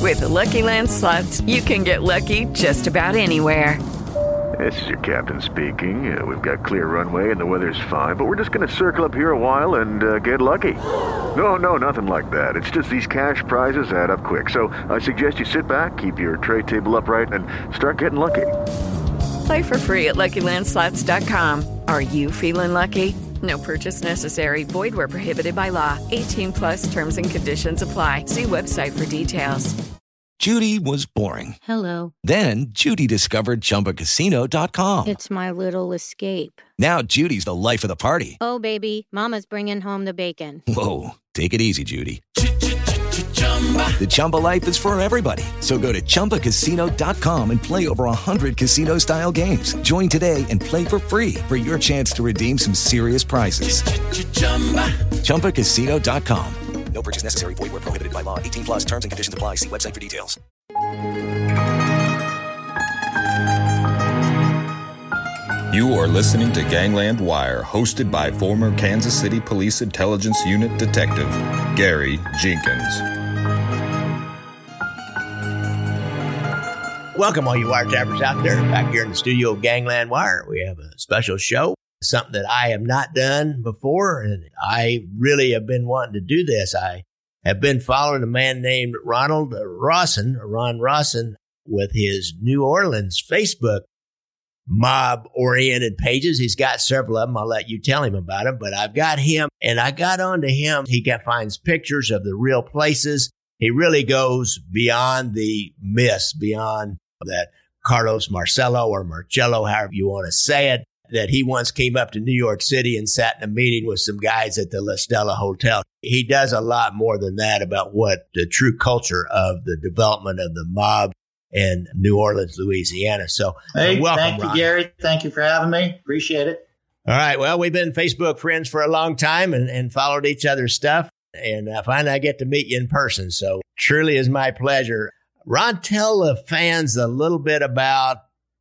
With the Lucky Land Slots, you can get lucky just about anywhere. This is your captain speaking. We've got clear runway and the weather's fine, but we're just going to circle up here a while and get lucky. No, nothing like that. It's just these cash prizes add up quick. So I suggest you sit back, keep your tray table upright, and start getting lucky. Play for free at LuckyLandSlots.com. Are you feeling lucky? No purchase necessary. Void where prohibited by law. 18 plus terms and conditions apply. See website for details. Judy was boring. Hello. Then Judy discovered ChumbaCasino.com. It's my little escape. Now Judy's the life of the party. Oh, baby, mama's bringing home the bacon. Whoa, take it easy, Judy. The Chumba life is for everybody. So go to ChumbaCasino.com and play over 100 casino-style games. Join today and play for free for your chance to redeem some serious prizes. ChumbaCasino.com. No purchase necessary. Void where prohibited by law. 18 plus terms and conditions apply. See website for details. You are listening to Gangland Wire, hosted by former Kansas City Police Intelligence Unit Detective Gary Jenkins. Welcome, all you wiretappers out there. Back here in the studio of Gangland Wire, we have a special show, something that I have not done before, and I really have been wanting to do this. I have been following a man named Ron Rawson, with his New Orleans Facebook mob-oriented pages. He's got several of them. I'll let you tell him about them, but I've got him, and I got onto him. He finds pictures of the real places. He really goes beyond the myths, beyond that Carlos Marcello or Marcello, however you want to say it, that he once came up to New York City and sat in a meeting with some guys at the La Stella Hotel. He does a lot more than that about what the true culture of the development of the mob in New Orleans, Louisiana. So welcome, thank you, Ron. Gary. Thank you for having me. Appreciate it. All right. Well, we've been Facebook friends for a long time and followed each other's stuff. And finally, I get to meet you in person. So truly is my pleasure. Ron, tell the fans a little bit about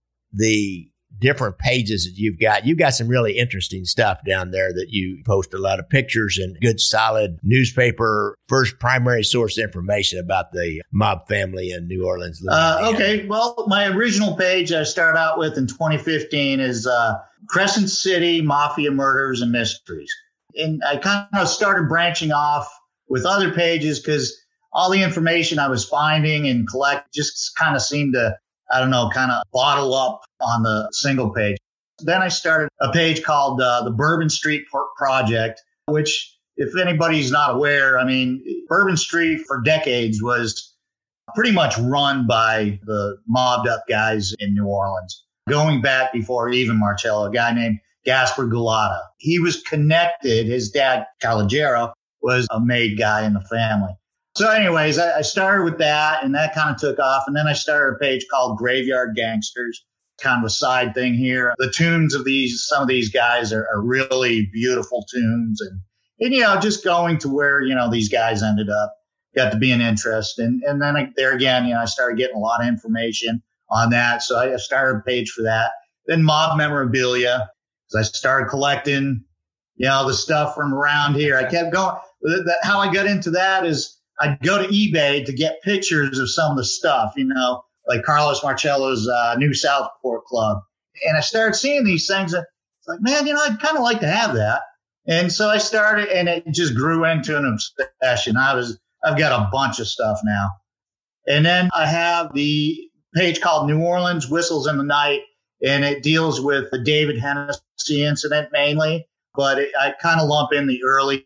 the different pages that you've got. You've got some really interesting stuff down there that you post a lot of pictures and good, solid newspaper, first primary source information about the mob family in New Orleans. Okay. Well, my original page I started out with in 2015 is Crescent City Mafia Murders and Mysteries. And I kind of started branching off with other pages because all the information I was finding and collect just kind of seemed to, kind of bottle up on the single page. Then I started a page called the Bourbon Street Project, which, if anybody's not aware, Bourbon Street for decades was pretty much run by the mobbed up guys in New Orleans, going back before even Marcello, a guy named Gaspar Gulata. He was connected. His dad, Calogero, was a made guy in the family. So anyways, I started with that, and that kind of took off. And then I started a page called Graveyard Gangsters, kind of a side thing here. The tunes of some of these guys are really beautiful tunes. And just going to where, these guys ended up, got to be an interest. And then I started getting a lot of information on that. So I started a page for that. Then mob memorabilia. So I started collecting, the stuff from around here. I kept going. How I got into that is I'd go to eBay to get pictures of some of the stuff, like Carlos Marcello's New Southport Club. And I started seeing these things. It's like, man, I'd kind of like to have that. And so I started, and it just grew into an obsession. I've got a bunch of stuff now. And then I have the page called New Orleans Whistles in the Night, and it deals with the David Hennessy incident mainly, but I kind of lump in the early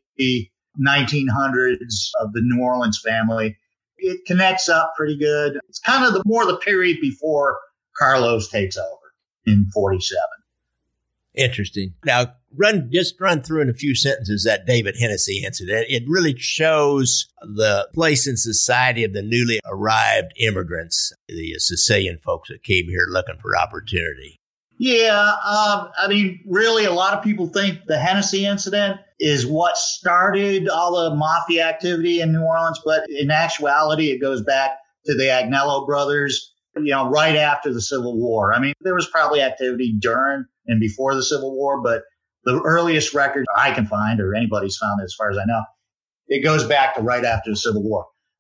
1900s of the New Orleans family. It connects up pretty good. It's kind of more the period before Carlos takes over in 47. Interesting. Now, run through in a few sentences that David Hennessy incident. It really shows the place in society of the newly arrived immigrants, the Sicilian folks that came here looking for opportunity. Yeah, really, a lot of people think the Hennessy incident is what started all the mafia activity in New Orleans, but in actuality, it goes back to the Agnello brothers, right after the Civil War. There was probably activity during and before the Civil War, but the earliest record I can find, or anybody's found as far as I know, it goes back to right after the Civil War.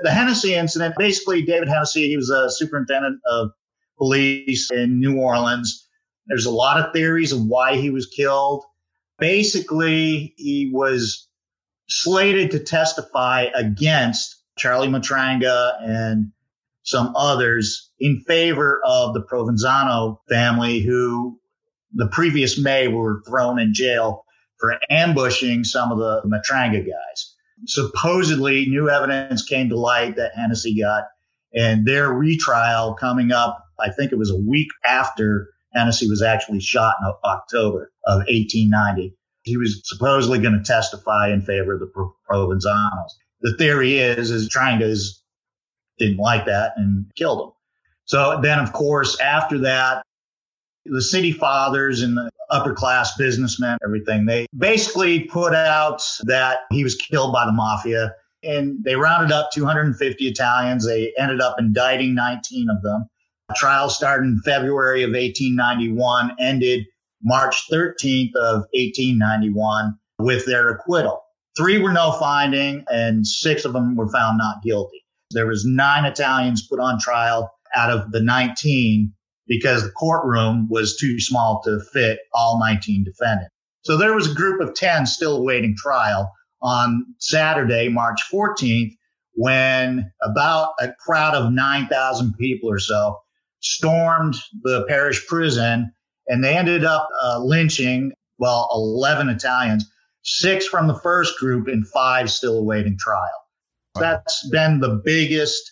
The Hennessy incident, basically David Hennessy, he was a superintendent of police in New Orleans. There's a lot of theories of why he was killed. Basically, he was slated to testify against Charlie Matranga and some others in favor of the Provenzano family, who the previous May were thrown in jail for ambushing some of the Matranga guys. Supposedly, new evidence came to light that Hennessy got, and their retrial coming up, I think it was a week after Hennessy was actually shot in October of 1890. He was supposedly going to testify in favor of the Provenzanos. The theory is Trangas didn't like that and killed him. So then, of course, after that, the city fathers and the upper class businessmen, everything, they basically put out that he was killed by the mafia, and they rounded up 250 Italians. They ended up indicting 19 of them. The trial started in February of 1891, ended March 13th of 1891 with their acquittal. 3 were no finding, and 6 of them were found not guilty. There was 9 Italians put on trial out of the 19 because the courtroom was too small to fit all 19 defendants. So there was a group of 10 still awaiting trial on Saturday, March 14th, when about a crowd of 9,000 people or so stormed the parish prison, and they ended up lynching, 11 Italians, 6 from the first group and 5 still awaiting trial. That's been the biggest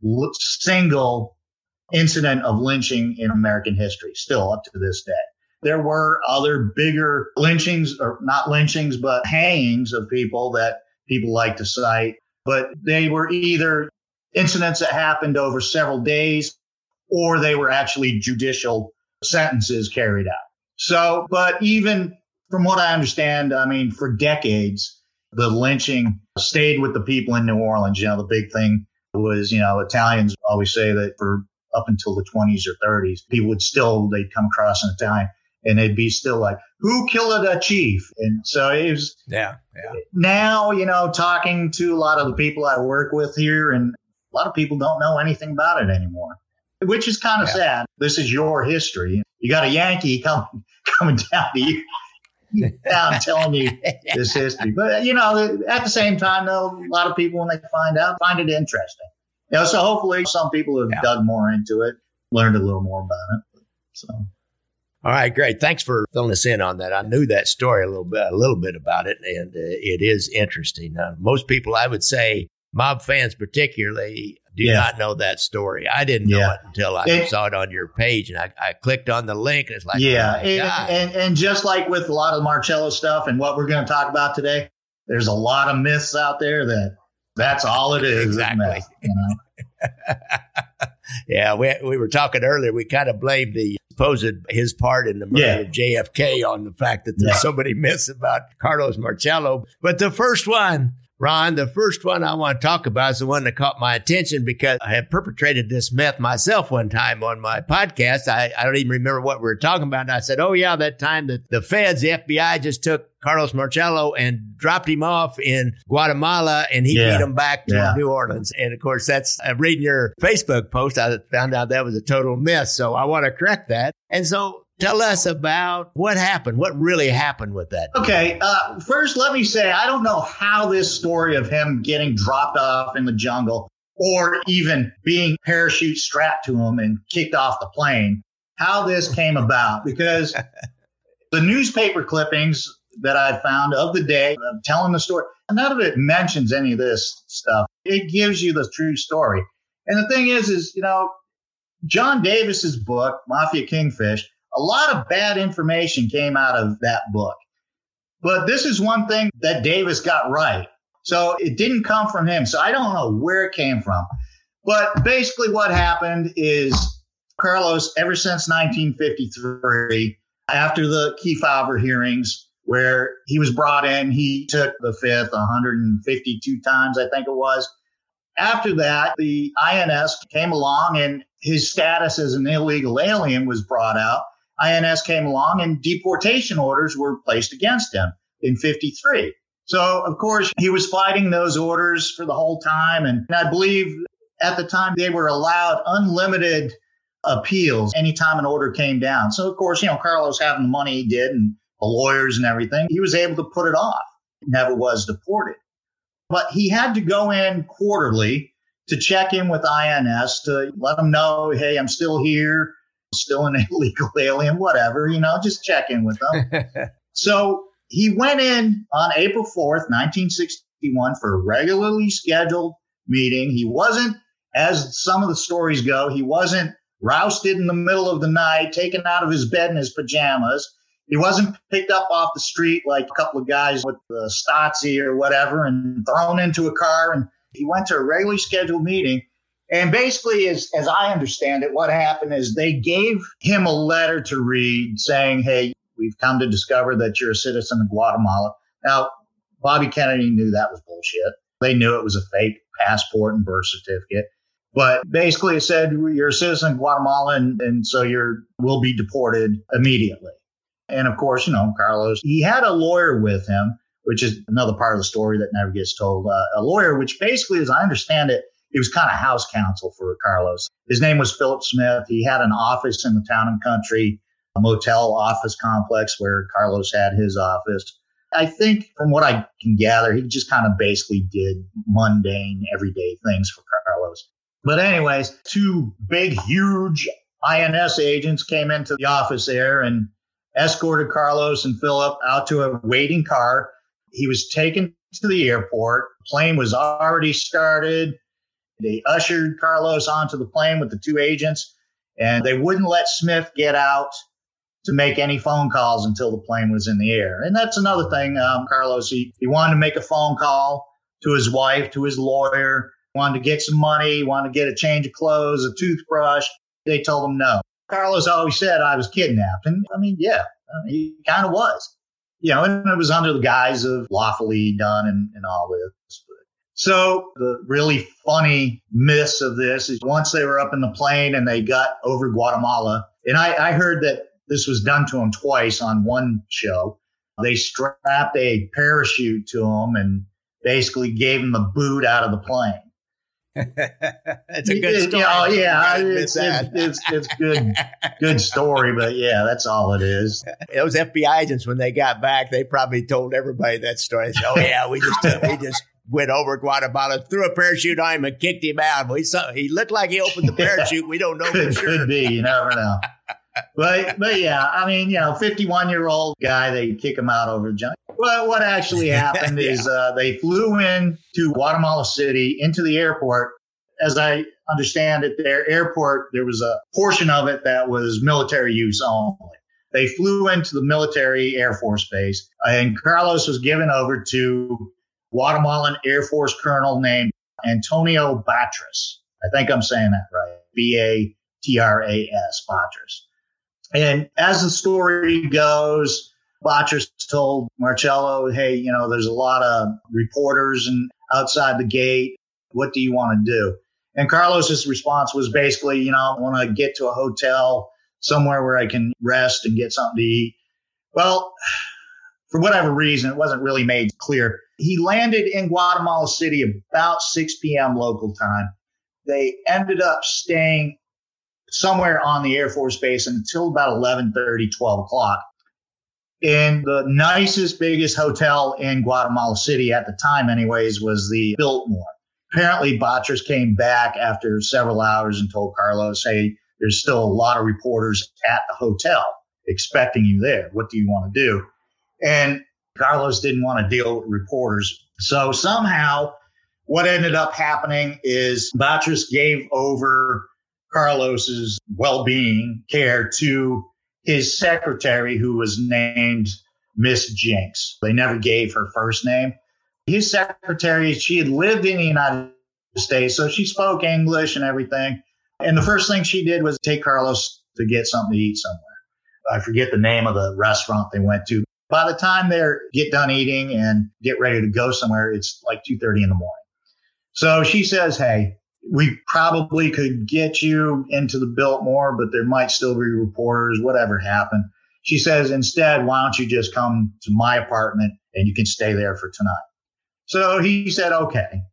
single incident of lynching in American history, still up to this day. There were other bigger lynchings, or not lynchings, but hangings of people that people like to cite. But they were either incidents that happened over several days, or they were actually judicial sentences carried out. So, but even from what I understand, I mean, for decades, the lynching stayed with the people in New Orleans. You know, the big thing was, Italians always say that for up until the 20s or 30s, people they'd come across an Italian and they'd be still like, who killed a chief? And so it was, now, talking to a lot of the people I work with here, and a lot of people don't know anything about it anymore, which is kind of sad. This is your history. You got a Yankee coming down to you. Down telling you this history. But, at the same time, though, a lot of people, when they find it interesting. So hopefully some people have dug more into it, learned a little more about it. So. All right, great. Thanks for filling us in on that. I knew that story a little bit about it, and it is interesting. Most people, I would say, mob fans particularly, do not know that story. I didn't know it until I saw it on your page, and I clicked on the link, and it's like, and just like with a lot of Marcello stuff and what we're going to talk about today, there's a lot of myths out there that's all it is. Exactly. Myth, we were talking earlier. We kind of blamed his part in the murder of JFK on the fact that there's so many myths about Carlos Marcello. But the first one, Ron, I want to talk about is the one that caught my attention because I had perpetrated this myth myself one time on my podcast. I don't even remember what we were talking about. And I said, that time that the FBI just took Carlos Marcello and dropped him off in Guatemala, and he beat him back to New Orleans. And of course, that's reading your Facebook post, I found out that was a total myth. So I want to correct that. And so tell us about what happened, what really happened with that. Okay. First, let me say, I don't know how this story of him getting dropped off in the jungle or even being parachute strapped to him and kicked off the plane, how this came about, because the newspaper clippings that I found of the day of telling the story, none of it mentions any of this stuff. It gives you the true story. And the thing is, John Davis's book, Mafia Kingfish, a lot of bad information came out of that book. But this is one thing that Davis got right. So it didn't come from him. So I don't know where it came from. But basically what happened is Carlos, ever since 1953, after the Kefauver hearings, where he was brought in, he took the fifth 152 times, I think it was. After that, the INS came along and his status as an illegal alien was brought out. INS came along and deportation orders were placed against him in 53. So, of course, he was fighting those orders for the whole time. And I believe at the time they were allowed unlimited appeals anytime an order came down. So, of course, Carlos having the money he did and the lawyers and everything, he was able to put it off. Never was deported. But he had to go in quarterly to check in with INS to let them know, hey, I'm still here, still an illegal alien, whatever, just check in with them. So he went in on April 4th, 1961 for a regularly scheduled meeting. He wasn't, as some of the stories go, he wasn't rousted in the middle of the night, taken out of his bed in his pajamas. He wasn't picked up off the street like a couple of guys with the Stasi or whatever and thrown into a car. And he went to a regularly scheduled meeting. And basically, as I understand it, what happened is they gave him a letter to read saying, hey, we've come to discover that you're a citizen of Guatemala. Now, Bobby Kennedy knew that was bullshit. They knew it was a fake passport and birth certificate. But basically, it said you're a citizen of Guatemala, and so will be deported immediately. And of course, Carlos, he had a lawyer with him, which is another part of the story that never gets told. A lawyer, which basically, as I understand it, he was kind of house counsel for Carlos. His name was Philip Smith. He had an office in the Town and Country, a motel office complex where Carlos had his office. I think from what I can gather, he just kind of basically did mundane, everyday things for Carlos. But anyways, two big, huge INS agents came into the office there and escorted Carlos and Philip out to a waiting car. He was taken to the airport. The plane was already started. They ushered Carlos onto the plane with the two agents, and they wouldn't let Smith get out to make any phone calls until the plane was in the air. And that's another thing. Carlos, he wanted to make a phone call to his wife, to his lawyer, wanted to get some money, wanted to get a change of clothes, a toothbrush. They told him no. Carlos always said I was kidnapped. And he kind of was, and it was under the guise of lawfully done and all this. So the really funny miss of this is once they were up in the plane and they got over Guatemala, and I heard that this was done to him twice on one show. They strapped a parachute to him and basically gave him the boot out of the plane. It's a good story. It's good story, but yeah, that's all it is. Those FBI agents, when they got back, they probably told everybody that story. They said, oh yeah, we just went over Guatemala, threw a parachute on him and kicked him out. He looked like he opened the parachute. We don't know for sure. Could be, you never know. But yeah, 51-year-old guy, they kick him out over junk. Well, what actually happened is they flew in to Guatemala City into the airport. As I understand it, their airport, there was a portion of it that was military use only. They flew into the military Air Force base, and Carlos was given over to Guatemalan Air Force colonel named Antonio Batras. I think I'm saying that right. Batras, Batras. And as the story goes, Batras told Marcello, hey, there's a lot of reporters and outside the gate. What do you want to do? And Carlos's response was basically, I want to get to a hotel somewhere where I can rest and get something to eat. Well, for whatever reason, it wasn't really made clear. He landed in Guatemala City about 6 p.m. local time. They ended up staying somewhere on the Air Force Base until about 11:30, 12 o'clock. And the nicest, biggest hotel in Guatemala City at the time anyways was the Biltmore. Apparently, Batras came back after several hours and told Carlos, hey, there's still a lot of reporters at the hotel expecting you there. What do you want to do? And Carlos didn't want to deal with reporters. So somehow what ended up happening is Batras gave over Carlos's well-being care to his secretary, who was named Miss Jinx. They never gave her first name. His secretary, she had lived in the United States, so she spoke English and everything. And the first thing she did was take Carlos to get something to eat somewhere. I forget the name of the restaurant they went to. By the time they get done eating and get ready to go somewhere, it's like 2:30 in the morning. So she says, hey, we probably could get you into the Biltmore, but there might still be reporters, whatever happened. She says, instead, why don't you just come to my apartment and you can stay there for tonight. So he said, okay.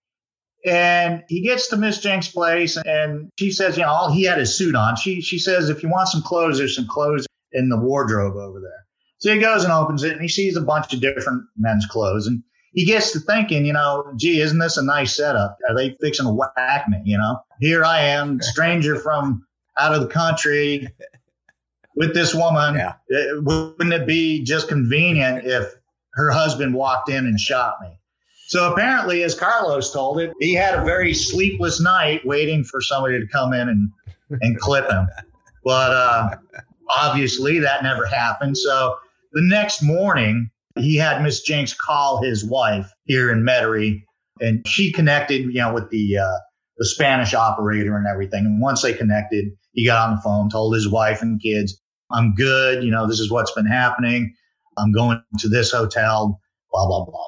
And he gets to Miss Jenks' place, and she says, all he had his suit on. She says, if you want some clothes, there's some clothes in the wardrobe over there. So he goes and opens it, and he sees a bunch of different men's clothes. And he gets to thinking, gee, isn't this a nice setup? Are they fixing to whack me, Here I am, stranger from out of the country with this woman. Yeah. Wouldn't it be just convenient if her husband walked in and shot me? So apparently, as Carlos told it, he had a very sleepless night waiting for somebody to come in and clip him. But obviously, that never happened. So the next morning, he had Miss Jenks call his wife here in Metairie, and she connected, with the Spanish operator and everything. And once they connected, he got on the phone, told his wife and kids, I'm good. This is what's been happening. I'm going to this hotel, blah, blah, blah, blah.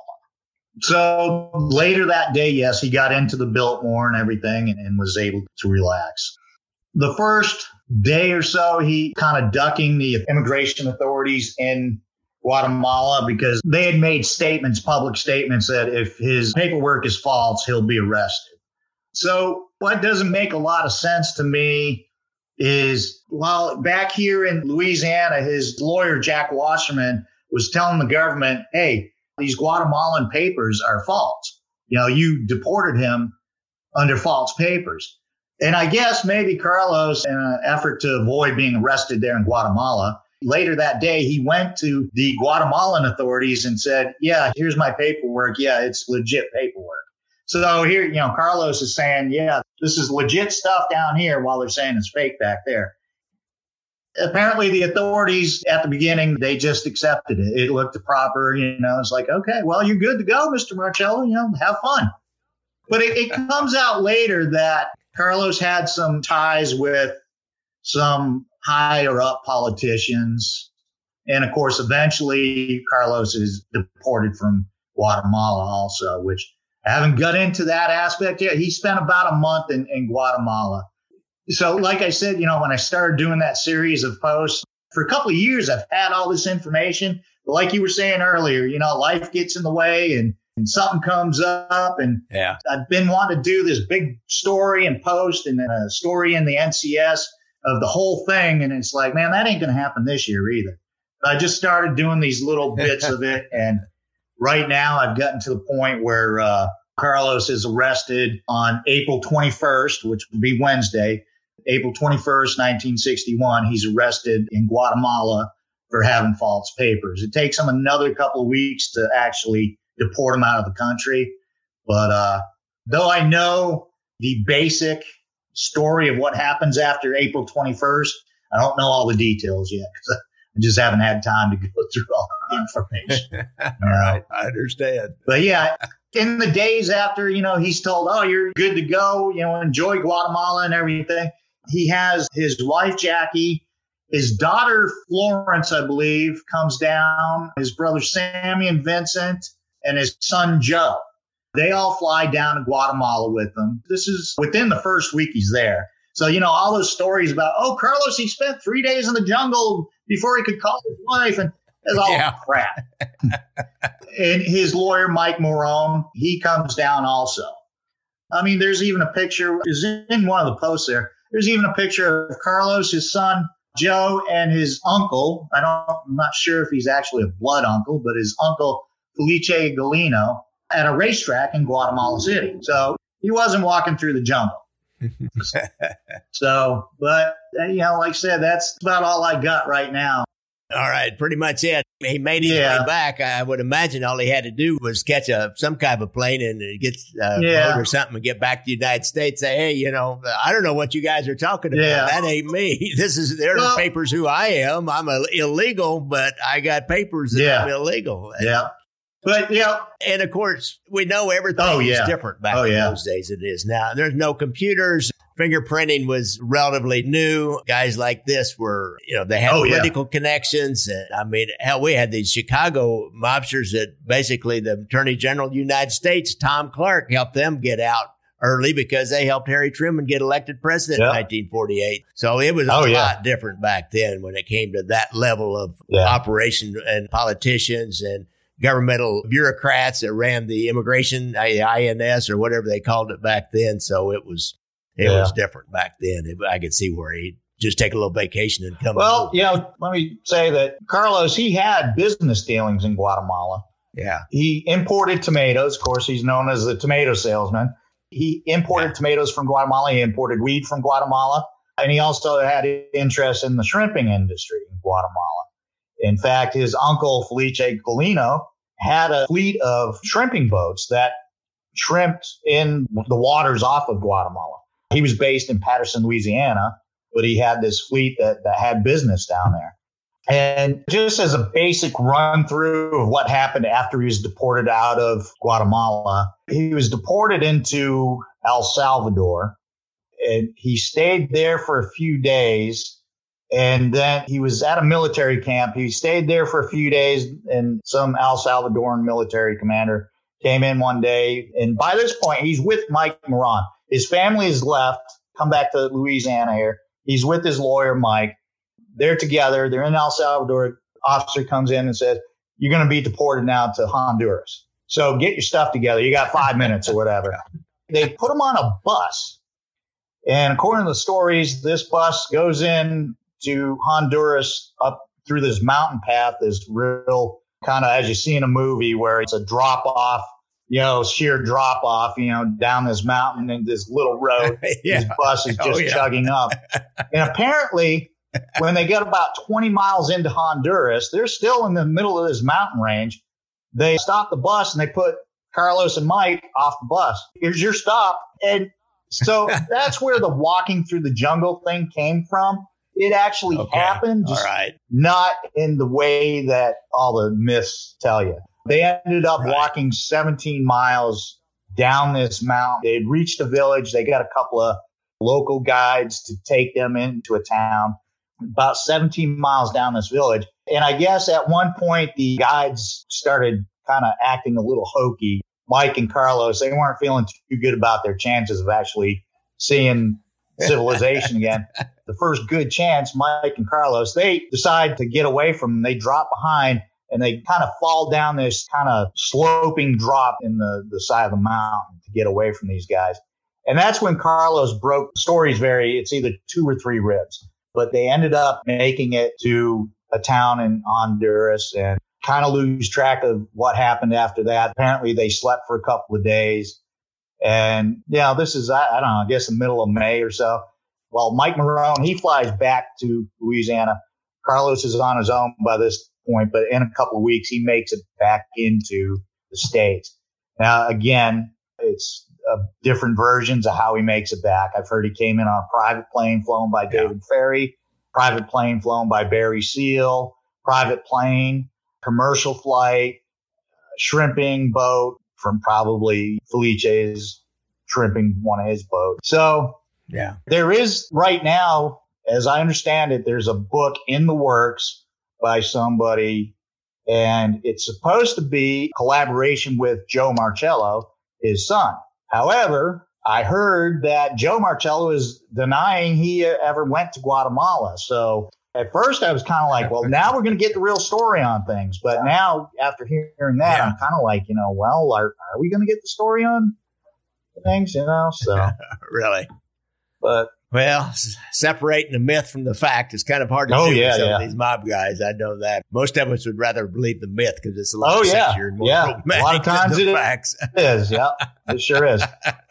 So later that day, yes, he got into the Biltmore and everything and was able to relax. The first day or so, he kind of ducking the immigration authorities in Guatemala because they had made public statements that if his paperwork is false, he'll be arrested. So what doesn't make a lot of sense to me is while back here in Louisiana, his lawyer, Jack Wasserman, was telling the government, hey, these Guatemalan papers are false. You deported him under false papers. And I guess maybe Carlos, in an effort to avoid being arrested there in Guatemala, later that day, he went to the Guatemalan authorities and said, yeah, here's my paperwork. Yeah, it's legit paperwork. So here, Carlos is saying, yeah, this is legit stuff down here while they're saying it's fake back there. Apparently, the authorities at the beginning, they just accepted it. It looked proper, it's like, okay, well, you're good to go, Mr. Marcello, have fun. But it comes out later that Carlos had some ties with some higher up politicians. And of course, eventually Carlos is deported from Guatemala also, which I haven't got into that aspect yet. He spent about a month in Guatemala. So like I said, when I started doing that series of posts, for a couple of years, I've had all this information. But like you were saying earlier, life gets in the way and something comes up. And yeah, I've been wanting to do this big story and post and a story in the NCS of the whole thing. And it's like, man, that ain't going to happen this year either. I just started doing these little bits of it. And right now I've gotten to the point where Carlos is arrested on April 21st, which would be Wednesday. April 21st, 1961, he's arrested in Guatemala for having false papers. It takes him another couple of weeks to actually deport him out of the country. But though I know the basic story of what happens after April 21st, I don't know all the details yet because I just haven't had time to go through all the information. All right, I understand. But yeah, in the days after, he's told, oh, you're good to go, enjoy Guatemala and everything. He has his wife, Jackie, his daughter, Florence, I believe, comes down, his brother, Sammy and Vincent, and his son, Joe. They all fly down to Guatemala with them. This is within the first week he's there. So, all those stories about, oh, Carlos, he spent 3 days in the jungle before he could call his wife. And it's all crap. And his lawyer, Mike Morone, he comes down also. I mean, there's even a picture, is in one of the posts there. There's even a picture of Carlos, his son, Joe, and his uncle. I'm not sure if he's actually a blood uncle, but his uncle, Felice Galino, at a racetrack in Guatemala City. So he wasn't walking through the jungle. So, but, like I said, that's about all I got right now. All right, pretty much it. He made his way back. I would imagine all he had to do was catch some kind of a plane and get a boat or something and get back to the United States. Say, hey, I don't know what you guys are talking about. Yeah. That ain't me. There's papers who I am. I'm illegal, but I got papers that I'm illegal. Yeah. But, and of course, we know everything was different back in those days. It is now. There's no computers. Fingerprinting was relatively new. Guys like this were, they had political connections. I mean, hell, we had these Chicago mobsters that basically the Attorney General of the United States, Tom Clark, helped them get out early because they helped Harry Truman get elected president in 1948. So it was a lot different back then when it came to that level of operation and politicians and governmental bureaucrats that ran the immigration, INS or whatever they called it back then. So it was different back then. I could see where he'd just take a little vacation and come. Well, let me say that Carlos, he had business dealings in Guatemala. Yeah. He imported tomatoes. Of course, he's known as the tomato salesman. He imported tomatoes from Guatemala. He imported weed from Guatemala. And he also had interest in the shrimping industry in Guatemala. In fact, his uncle, Felice Golino, had a fleet of shrimping boats that shrimped in the waters off of Guatemala. He was based in Patterson, Louisiana, but he had this fleet that had business down there. And just as a basic run through of what happened after he was deported out of Guatemala, he was deported into El Salvador, and he stayed there for a few days. And then he was at a military camp. He stayed there for a few days, and some El Salvadoran military commander came in one day. And by this point, he's with Mike Moran. His family has left, come back to Louisiana here. He's with his lawyer, Mike. They're together. They're in El Salvador. Officer comes in and says, you're going to be deported now to Honduras. So get your stuff together. You got 5 minutes or whatever. They put him on a bus. And according to the stories, this bus goes in to Honduras up through this mountain path, this real kind of, as you see in a movie, where it's a drop off, sheer drop off, down this mountain and this little road. This bus is just chugging up. And apparently, when they get about 20 miles into Honduras, they're still in the middle of this mountain range. They stop the bus and they put Carlos and Mike off the bus. Here's your stop. And so that's where the walking through the jungle thing came from. It actually happened, just not in the way that all the myths tell you. They ended up walking 17 miles down this mountain. They had reached a village. They got a couple of local guides to take them into a town. About 17 miles down this village. And I guess at one point, the guides started kind of acting a little hokey. Mike and Carlos, they weren't feeling too good about their chances of actually seeing civilization again. The first good chance, Mike and Carlos, they decide to get away from them. They drop behind and they kind of fall down this kind of sloping drop in the side of the mountain to get away from these guys. And that's when Carlos broke. The stories vary. It's either 2 or 3 ribs. But they ended up making it to a town in Honduras and kind of lose track of what happened after that. Apparently, they slept for a couple of days. And, this is, I don't know, I guess the middle of May or so. Well, Mike Moran, he flies back to Louisiana. Carlos is on his own by this point, but in a couple of weeks, he makes it back into the States. Now, again, it's different versions of how he makes it back. I've heard he came in on a private plane flown by David Ferry, private plane flown by Barry Seal, private plane, commercial flight, shrimping boat from probably Felice's shrimping one of his boats. So there is right now, as I understand it, there's a book in the works by somebody, and it's supposed to be collaboration with Joe Marcello, his son. However, I heard that Joe Marcello is denying he ever went to Guatemala. So at first I was kind of like, well, now we're going to get the real story on things. But now after hearing that, I'm kind of like, well, are we going to get the story on things, So really? But well, separating the myth from the fact is kind of hard to do with some of these mob guys. I know that. Most of us would rather believe the myth because it's a lot sexier and more problematic. A lot of times than the facts. It is. Yeah, it sure is.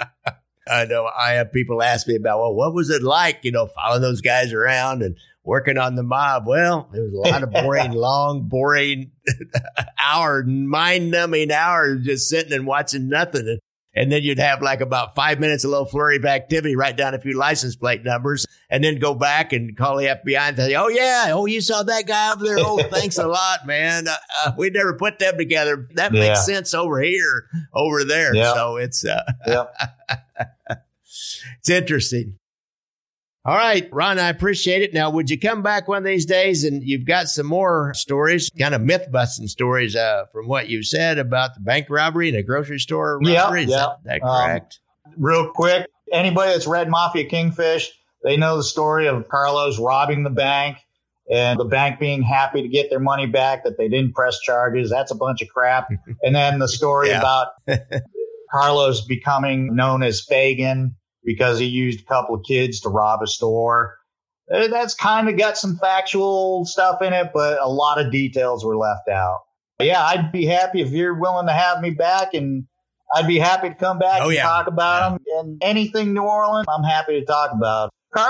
I know. I have people ask me about, well, what was it like, following those guys around and working on the mob? Well, there was a lot of boring mind-numbing hours just sitting and watching nothing. And then you'd have like about 5 minutes, a little flurry of activity, write down a few license plate numbers, and then go back and call the FBI and say, you saw that guy over there? Oh, thanks a lot, man. We never put them together. That makes sense over here, over there. Yep. So it's it's interesting. All right, Ron, I appreciate it. Now, would you come back one of these days and you've got some more stories, kind of myth-busting stories from what you said about the bank robbery and the grocery store robbery? Is that correct? Real quick, anybody that's read Mafia Kingfish, they know the story of Carlos robbing the bank and the bank being happy to get their money back, that they didn't press charges. That's a bunch of crap. And then the story about Carlos becoming known as Fagin because he used a couple of kids to rob a store. That's kind of got some factual stuff in it, but a lot of details were left out. Yeah, I'd be happy if you're willing to have me back, and I'd be happy to come back and talk about them. And anything New Orleans, I'm happy to talk about.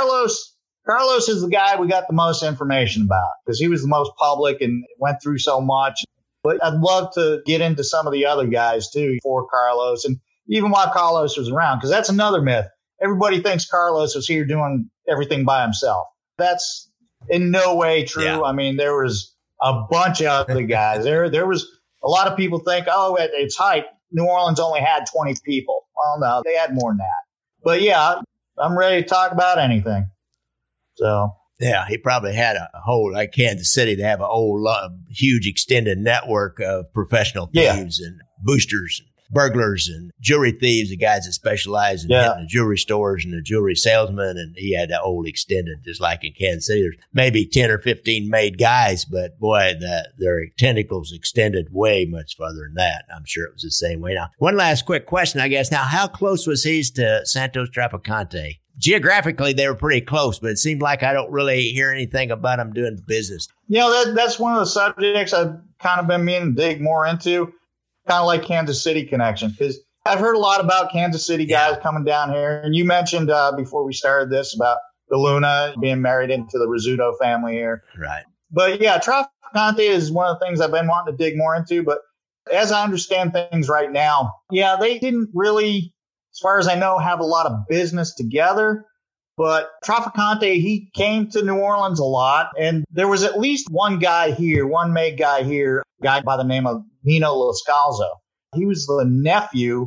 Carlos is the guy we got the most information about because he was the most public and went through so much. But I'd love to get into some of the other guys too for Carlos, and even while Carlos was around, because that's another myth. Everybody thinks Carlos was here doing everything by himself. That's in no way true. Yeah. I mean, there was a bunch of other guys. There was a lot of people think, oh, at its height, New Orleans only had 20 people. Well, no, they had more than that. But yeah, I'm ready to talk about anything. So. Yeah, he probably had a whole, like Kansas City, to have a whole huge extended network of professional thieves and boosters, and burglars and jewelry thieves, the guys that specialize in hitting the jewelry stores and the jewelry salesmen. And he had that whole extended, just like in Kansas City. There's maybe 10 or 15 made guys, but boy, their tentacles extended way much further than that. I'm sure it was the same way. Now, one last quick question, I guess. Now, how close was he to Santos Trafficante? Geographically, they were pretty close, but it seemed like I don't really hear anything about them doing business. You know, that's one of the subjects I've kind of been meaning to dig more into, kind of like Kansas City connection, because I've heard a lot about Kansas City guys coming down here. And you mentioned before we started this about the Luna being married into the Rizzuto family here. Right. But yeah, Trafficante is one of the things I've been wanting to dig more into. But as I understand things right now, yeah, they didn't really, as far as I know, have a lot of business together. But Trafficante, he came to New Orleans a lot. And there was at least one guy here, one made guy here, a guy by the name of Nino Lascalzo. He was the nephew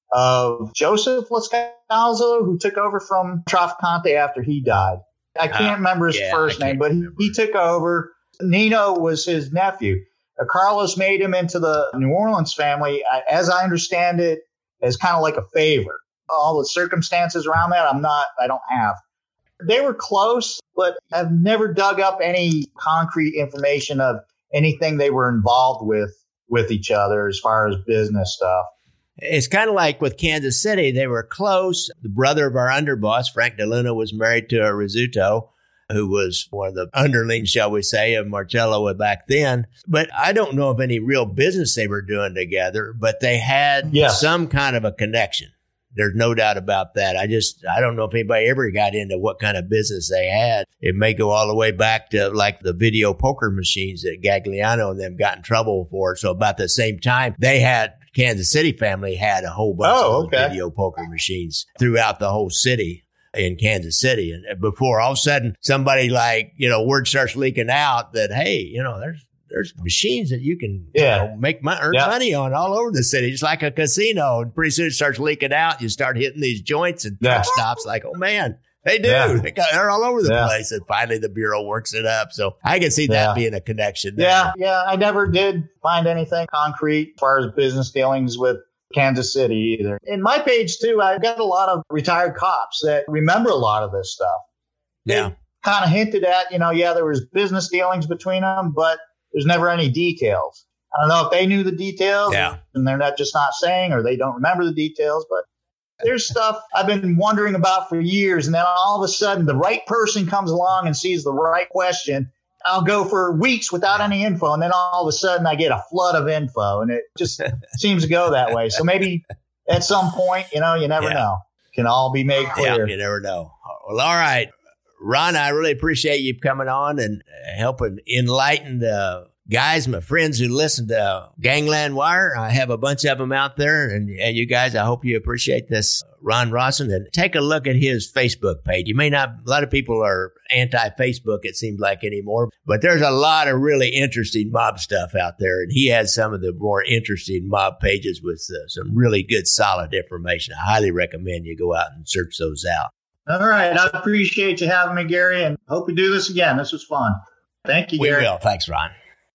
of Joseph Lascalzo, who took over from Trafficante after he died. I can't remember his first name, but he took over. Nino was his nephew. Carlos made him into the New Orleans family, as I understand it, as kind of like a favor. All the circumstances around that, I don't have. They were close, but I've never dug up any concrete information of anything they were involved with each other as far as business stuff. It's kind of like with Kansas City. They were close. The brother of our underboss, Frank DeLuna, was married to a Rizzuto, who was one of the underlings, shall we say, of Marcello back then. But I don't know of any real business they were doing together, but they had some kind of a connection. There's no doubt about that. I don't know if anybody ever got into what kind of business they had. It may go all the way back to like the video poker machines that Gagliano and them got in trouble for. So about the same time, Kansas City family had a whole bunch of video poker machines throughout the whole city in Kansas City. And before all of a sudden somebody word starts leaking out that, hey, there's machines that you can earn money on all over the city. It's like a casino. And pretty soon it starts leaking out. You start hitting these joints and truck stops like, oh, man, they do. Yeah. They're all over the place. And finally the Bureau works it up. So I can see that being a connection there. Yeah. I never did find anything concrete as far as business dealings with Kansas City either. In my page, too, I've got a lot of retired cops that remember a lot of this stuff. They kind of hinted at, there was business dealings between them, but there's never any details. I don't know if they knew the details and they're not saying, or they don't remember the details, but there's stuff I've been wondering about for years. And then all of a sudden the right person comes along and sees the right question. I'll go for weeks without any info. And then all of a sudden I get a flood of info, and it just seems to go that way. So maybe at some point, you never know. It can all be made clear. Yeah, you never know. Well, all right. Ron, I really appreciate you coming on and helping enlighten the guys, my friends who listen to Gangland Wire. I have a bunch of them out there, and you guys, I hope you appreciate this. Ron Rawson, and take a look at his Facebook page. A lot of people are anti-Facebook, it seems like, anymore, but there's a lot of really interesting mob stuff out there, and he has some of the more interesting mob pages with some really good, solid information. I highly recommend you go out and search those out. All right. I appreciate you having me, Gary, and hope we do this again. This was fun. Thank you, Gary. We will. Thanks, Ron.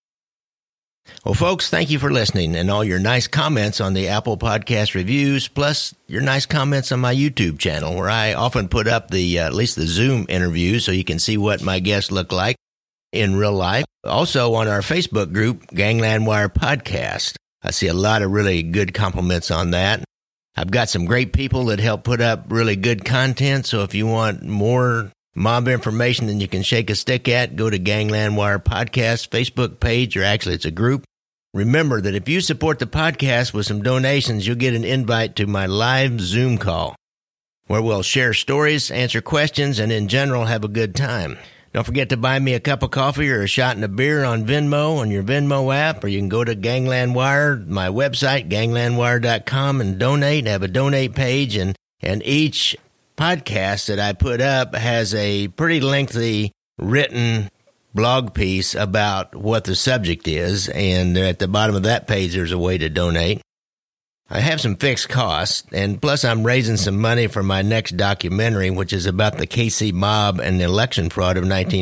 Well, folks, thank you for listening and all your nice comments on the Apple Podcast reviews, plus your nice comments on my YouTube channel, where I often put up at least the Zoom interviews so you can see what my guests look like. in real life. Also on our Facebook group, Gangland Wire Podcast. I see a lot of really good compliments on that. I've got some great people that help put up really good content, so if you want more mob information than you can shake a stick at, go to Gangland Wire Podcast Facebook page, or actually it's a group. Remember that if you support the podcast with some donations, you'll get an invite to my live Zoom call, where we'll share stories, answer questions, and in general have a good time. Don't forget to buy me a cup of coffee or a shot and a beer on Venmo, on your Venmo app, or you can go to Gangland Wire, my website, ganglandwire.com, and donate. Have a donate page, and each podcast that I put up has a pretty lengthy written blog piece about what the subject is, and at the bottom of that page there's a way to donate. I have some fixed costs, and plus I'm raising some money for my next documentary, which is about the KC mob and the election fraud of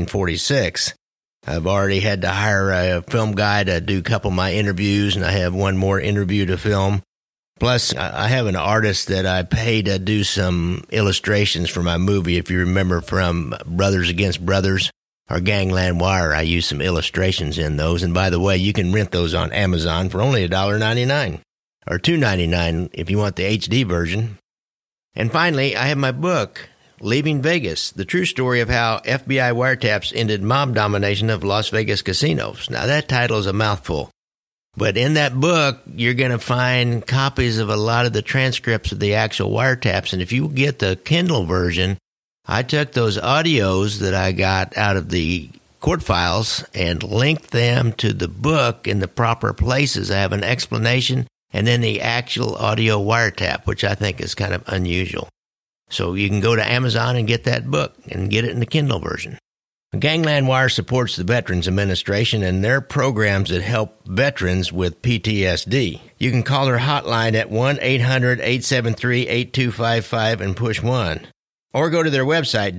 1946. I've already had to hire a film guy to do a couple of my interviews, and I have one more interview to film. Plus, I have an artist that I pay to do some illustrations for my movie. If you remember from Brothers Against Brothers or Gangland Wire, I use some illustrations in those. And by the way, you can rent those on Amazon for only $1.99 or $2.99 if you want the HD version. And finally, I have my book, Leaving Vegas, the true story of how FBI wiretaps ended mob domination of Las Vegas casinos. Now, that title is a mouthful. But in that book, you're going to find copies of a lot of the transcripts of the actual wiretaps. And if you get the Kindle version, I took those audios that I got out of the court files and linked them to the book in the proper places. I have an explanation and then the actual audio wiretap, which I think is kind of unusual. So you can go to Amazon and get that book and get it in the Kindle version. Gangland Wire supports the Veterans Administration and their programs that help veterans with PTSD. You can call their hotline at 1-800-873-8255 and push 1. Or go to their website,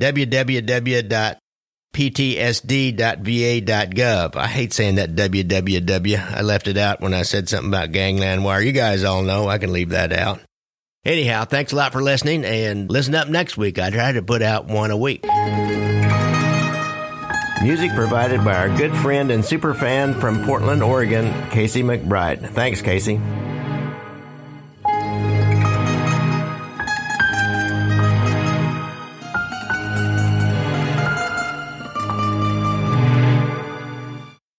www.ptsd.va.gov. I hate saying that www. I left it out when I said something about Gangland Wire. You guys all know. I can leave that out. Anyhow, thanks a lot for listening, and listen up next week. I try to put out one a week. Music provided by our good friend and super fan from Portland, Oregon, Casey McBride. Thanks, Casey.